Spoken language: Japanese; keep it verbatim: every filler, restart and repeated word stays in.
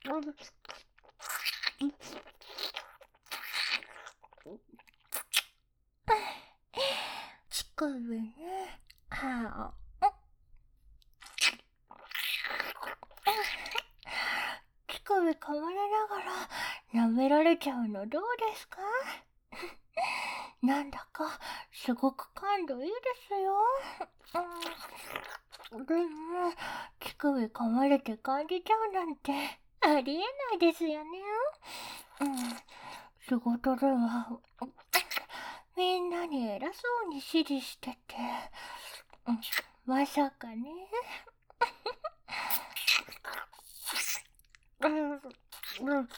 乳首ね。はあ。乳首噛まれながら舐められちゃうのどうですか？なんだかすごく感度いいですよ。うん、でも乳首噛まれて感じちゃうなんてありえないですよね。うん、仕事ではみんなに偉そうに指示してて、うん、まさかね。うんうんうん